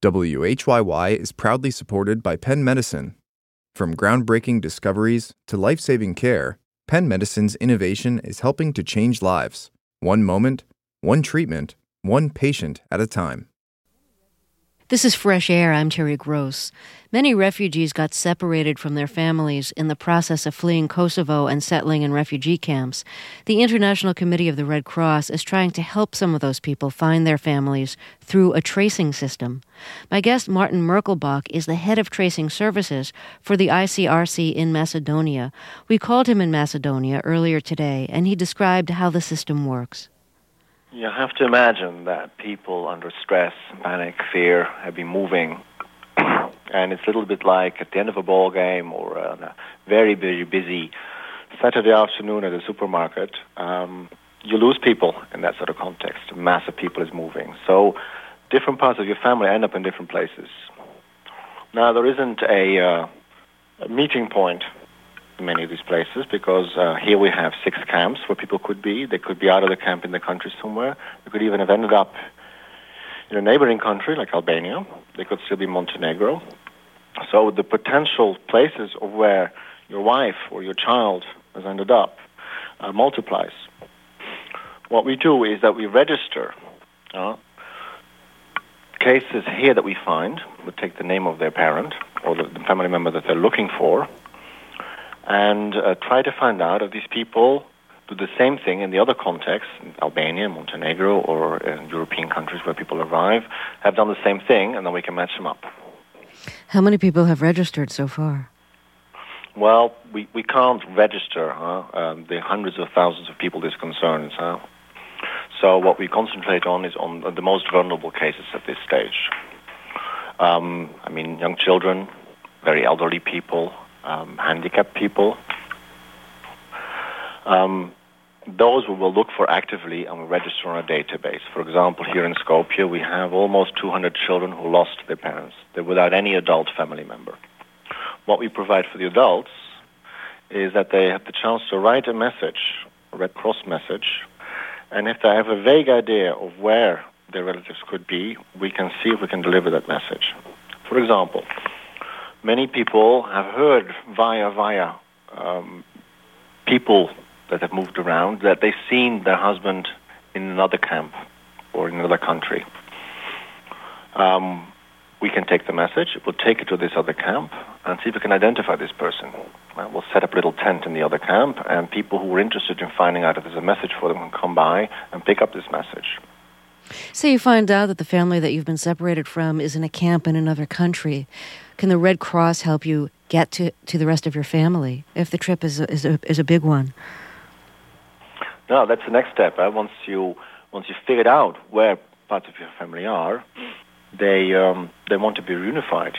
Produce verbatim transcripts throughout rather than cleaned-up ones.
W H Y Y is proudly supported by Penn Medicine. From groundbreaking discoveries to life-saving care, Penn Medicine's innovation is helping to change lives, one moment, one treatment, one patient at a time. This is Fresh Air. I'm Terry Gross. Many refugees got separated from their families in the process of fleeing Kosovo and settling in refugee camps. The International Committee of the Red Cross is trying to help some of those people find their families through a tracing system. My guest, Martin Merkelbach, is the head of tracing services for the I C R C in Macedonia. We called him in Macedonia earlier today, and he described how the system works. You have to imagine that people under stress, panic, fear have been moving, and it's a little bit like at the end of a ball game or a very, very busy Saturday afternoon at a supermarket. Um, you lose people in that sort of context. A mass of people is moving. So different parts of your family end up in different places. Now, there isn't a, uh, a meeting point in many of these places because uh, here we have six camps where people could be. They could be out of the camp in the country somewhere. They could even have ended up in a neighboring country like Albania. They could still be Montenegro. So the potential places of where your wife or your child has ended up uh, multiplies. What we do is that we register uh, cases here that we find. We take the name of their parent or the, the family member that they're looking for, and uh, try to find out if these people do the same thing in the other contexts, in Albania, Montenegro, or in European countries where people arrive, have done the same thing, and then we can match them up. How many people have registered so far? Well, we, we can't register huh? um, the hundreds of thousands of people this concerns. Huh? So what we concentrate on is on the most vulnerable cases at this stage. Um, I mean, young children, very elderly people, Um, handicapped people. Um, those we will look for actively and we register on a database. For example, here in Skopje, we have almost two hundred children who lost their parents. They're without any adult family member. What we provide for the adults is that they have the chance to write a message, a Red Cross message, and if they have a vague idea of where their relatives could be, we can see if we can deliver that message. For example, many people have heard via, via um, people that have moved around that they've seen their husband in another camp or in another country. Um, we can take the message, we'll take it to this other camp and see if we can identify this person. Uh, we'll set up a little tent in the other camp, and people who are interested in finding out if there's a message for them can come by and pick up this message. Say you find out that the family that you've been separated from is in a camp in another country. Can the Red Cross help you get to, to the rest of your family if the trip is a, is a, is a big one? No, that's the next step. Huh? Once you once you figured out where parts of your family are, they um, they want to be reunified.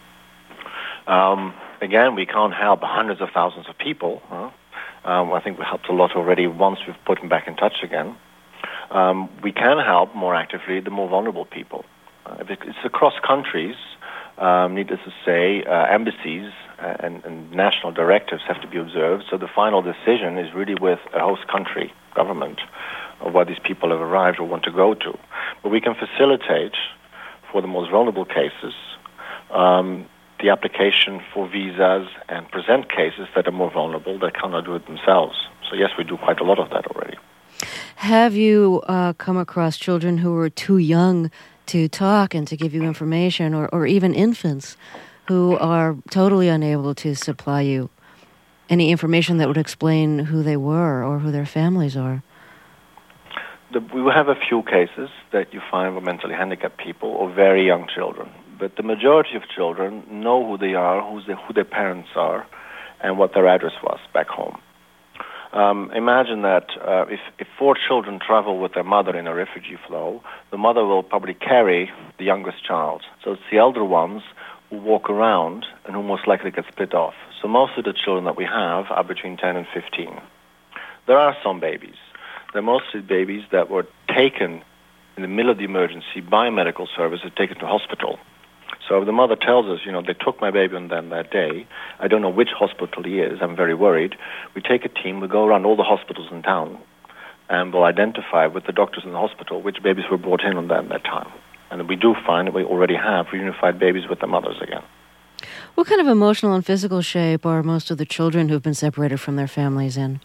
Um, again, we can't help hundreds of thousands of people. Huh? Um, I think we helped a lot already once we've put them back in touch again. Um, we can help more actively the more vulnerable people. Uh, it's across countries. Um, needless to say, uh, embassies and, and national directives have to be observed. So the final decision is really with a host country government of where these people have arrived or want to go to. But we can facilitate, for the most vulnerable cases, um, the application for visas and present cases that are more vulnerable that cannot do it themselves. So yes, we do quite a lot of that already. Have you uh, come across children who were too young to talk and to give you information, or, or even infants who are totally unable to supply you any information that would explain who they were or who their families are? The, we will have a few cases that you find with mentally handicapped people or very young children. But the majority of children know who they are, who's the, who their parents are, and what their address was back home. Um, imagine that uh, if, if four children travel with their mother in a refugee flow, the mother will probably carry the youngest child. So it's the elder ones who walk around and who most likely get split off. So most of the children that we have are between ten and fifteen. There are some babies. They're mostly babies that were taken in the middle of the emergency by medical services, taken to hospital. So if the mother tells us, you know, they took my baby on them that day, I don't know which hospital he is, I'm very worried, we take a team, we go around all the hospitals in town, and we'll identify with the doctors in the hospital which babies were brought in on them that time. And we do find that we already have reunified babies with their mothers again. What kind of emotional and physical shape are most of the children who've been separated from their families in?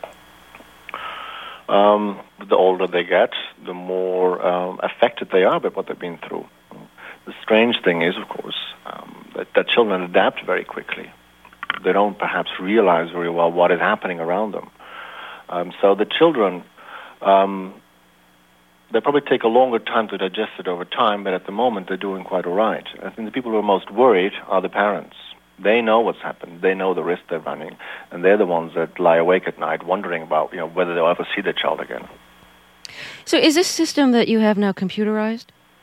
Um, the older they get, the more um, affected they are by what they've been through. The strange thing is, of course, um, that, that children adapt very quickly. They don't perhaps realize very well what is happening around them. Um, so the children, um, they probably take a longer time to digest it over time, but at the moment they're doing quite all right. I think the people who are most worried are the parents. They know what's happened. They know the risk they're running, and they're the ones that lie awake at night wondering about, you know, whether they'll ever see their child again. So is this system that you have now computerized?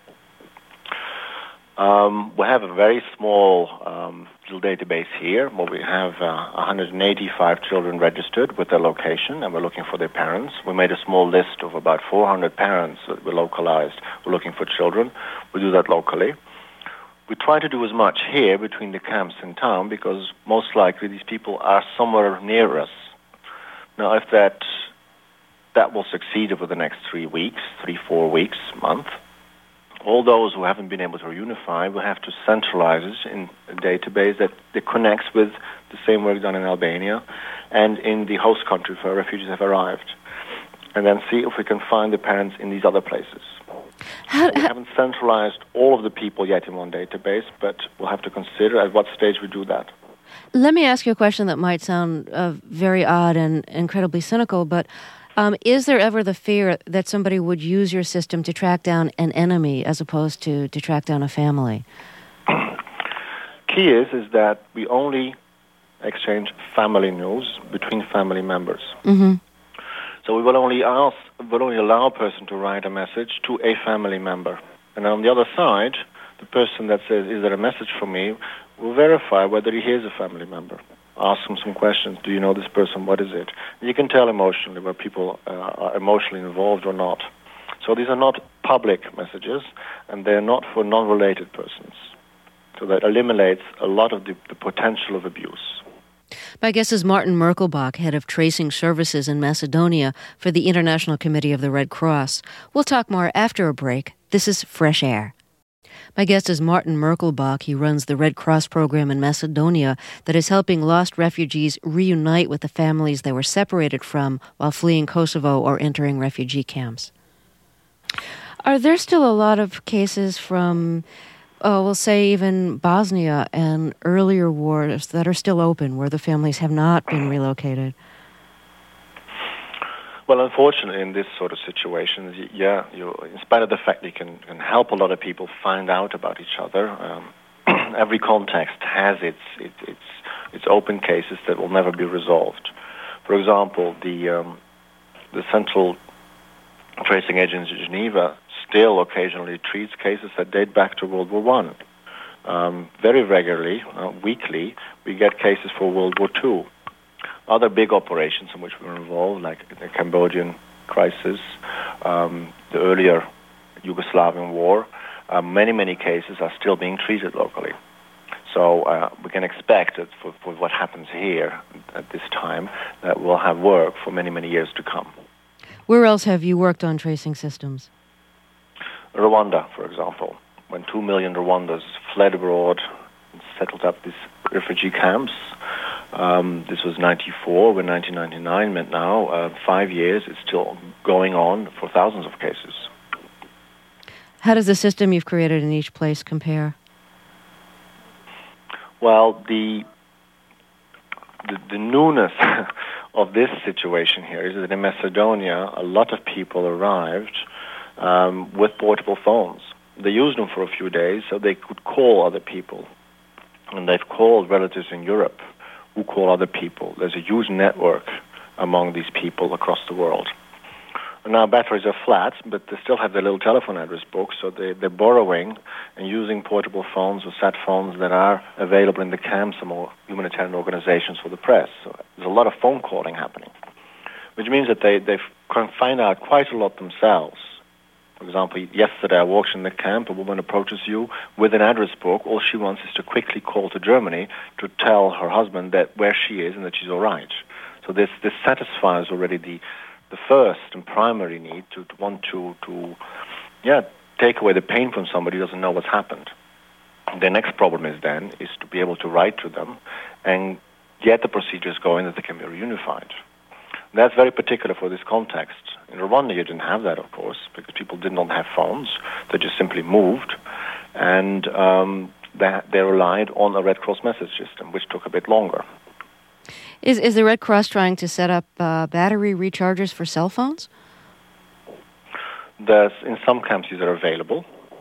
Um, we have a very small um, little database here where we have uh, one hundred eighty-five children registered with their location, and we're looking for their parents. We made a small list of about four hundred parents that we localized. We're looking for children. We do that locally. We try to do as much here between the camps in town because most likely these people are somewhere near us. Now, if that that will succeed over the next three weeks, three, four weeks, month, all those who haven't been able to reunify will have to centralize it in a database that, that connects with the same work done in Albania and in the host country where refugees have arrived, and then see if we can find the parents in these other places. How, we how, haven't centralized all of the people yet in one database, but we'll have to consider at what stage we do that. Let me ask you a question that might sound uh, very odd and incredibly cynical, but um, is there ever the fear that somebody would use your system to track down an enemy as opposed to, to track down a family? Key is, is that we only exchange family news between family members. Mm-hmm. So we will only ask, will only allow a person to write a message to a family member. And on the other side, the person that says, is there a message for me, will verify whether he is a family member. Ask him some questions. Do you know this person? What is it? And you can tell emotionally where people uh, are emotionally involved or not. So these are not public messages, and they're not for non-related persons. So that eliminates a lot of the, the potential of abuse. My guest is Martin Merkelbach, head of tracing services in Macedonia for the International Committee of the Red Cross. We'll talk more after a break. This is Fresh Air. My guest is Martin Merkelbach. He runs the Red Cross program in Macedonia that is helping lost refugees reunite with the families they were separated from while fleeing Kosovo or entering refugee camps. Are there still a lot of cases from, oh, we'll say even Bosnia and earlier wars that are still open where the families have not been relocated? Well, unfortunately, in this sort of situations, yeah, you, in spite of the fact you can, can help a lot of people find out about each other, um, every context has its, its its its open cases that will never be resolved. For example, the um, the Central Tracing Agency in Geneva still occasionally treats cases that date back to World War One. Um, very regularly, uh, weekly, we get cases for World War Two. Other big operations in which we were involved, like the Cambodian crisis, um, the earlier Yugoslavian war, uh, many, many cases are still being treated locally. So uh, we can expect that for, for what happens here at this time, that we'll have work for many, many years to come. Where else have you worked on tracing systems? Rwanda, for example, when two million Rwandans fled abroad and settled up these refugee camps. Um, this was ninety-four, we're nineteen ninety-nine, meant now uh, five years. It's still going on for thousands of cases. How does the system you've created in each place compare? Well, the the, the newness of this situation here is that in Macedonia, a lot of people arrived um, with portable phones. They used them for a few days so they could call other people. And they've called relatives in Europe who call other people. There's a huge network among these people across the world. And now batteries are flat, but they still have their little telephone address book, so they, they're borrowing and using portable phones or sat phones that are available in the camps or humanitarian organizations for the press. So there's a lot of phone calling happening, which means that they, they can find out quite a lot themselves. For example, yesterday I walked in the camp, a woman approaches you with an address book. All she wants is to quickly call to Germany to tell her husband that where she is and that she's all right. So this, this satisfies already the, the first and primary need to, to want to, to, yeah, take away the pain from somebody who doesn't know what's happened. The next problem is then is to be able to write to them and get the procedures going that they can be reunified. That's very particular for this context. In Rwanda, you didn't have that, of course, because people did not have phones. They just simply moved, and um, they, they relied on a Red Cross message system, which took a bit longer. Is is the Red Cross trying to set up uh, battery rechargers for cell phones? There's, in some camps, these are available.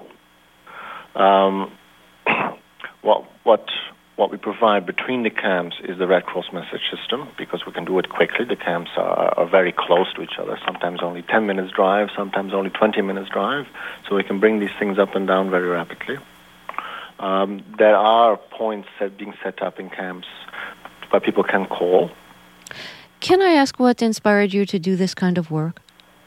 Um, what what what we provide between the camps is the Red Cross message system, because we can do it quickly. The camps are, are very close to each other, sometimes only ten minutes drive, sometimes only twenty minutes drive, so we can bring these things up and down very rapidly. Um, there are points set, being set up in camps where people can call. Can I ask what inspired you to do this kind of work?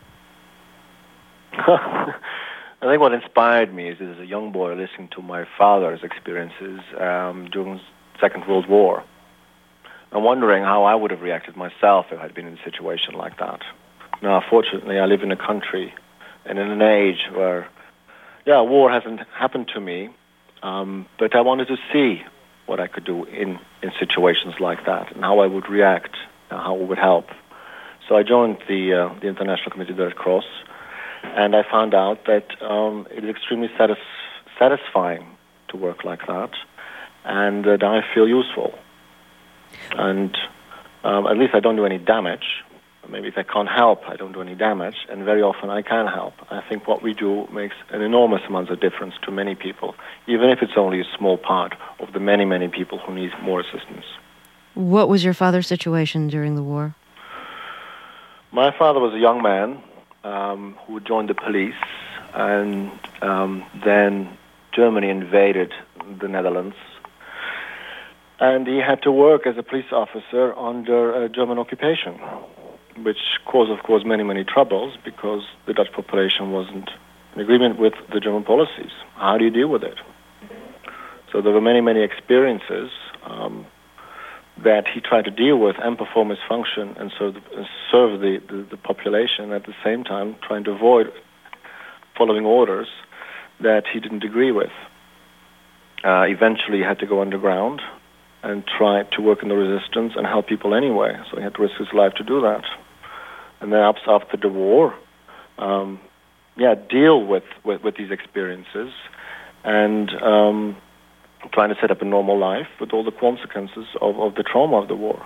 I think what inspired me is, as a young boy, listening to my father's experiences um, during the Second World War, and wondering how I would have reacted myself if I'd been in a situation like that. Now, fortunately, I live in a country and in an age where, yeah, war hasn't happened to me, um, but I wanted to see what I could do in, in situations like that and how I would react and how it would help. So I joined the, uh, the International Committee of the Red Cross, and I found out that um, it is extremely satis- satisfying to work like that, and that I feel useful. And um, at least I don't do any damage. Maybe if I can't help, I don't do any damage, and very often I can help. I think what we do makes an enormous amount of difference to many people, even if it's only a small part of the many, many people who need more assistance. What was your father's situation during the war? My father was a young man Um, who joined the police, and um, then Germany invaded the Netherlands, and he had to work as a police officer under uh, German occupation, which caused, of course, many, many troubles, because the Dutch population wasn't in agreement with the German policies. How do you deal with it? So there were many, many experiences um, that he tried to deal with and perform his function and serve the, serve the, the, the population, at the same time trying to avoid following orders that he didn't agree with. Uh, eventually he had to go underground and try to work in the resistance and help people anyway, so he had to risk his life to do that. And then after the war, um, yeah, deal with, with, with these experiences and um, trying to set up a normal life with all the consequences of, of the trauma of the war.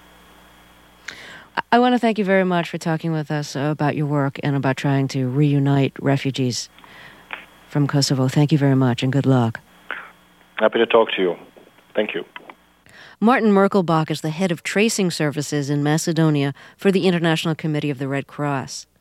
I want to thank you very much for talking with us about your work and about trying to reunite refugees from Kosovo. Thank you very much, and good luck. Happy to talk to you. Thank you. Martin Merkelbach is the head of tracing services in Macedonia for the International Committee of the Red Cross.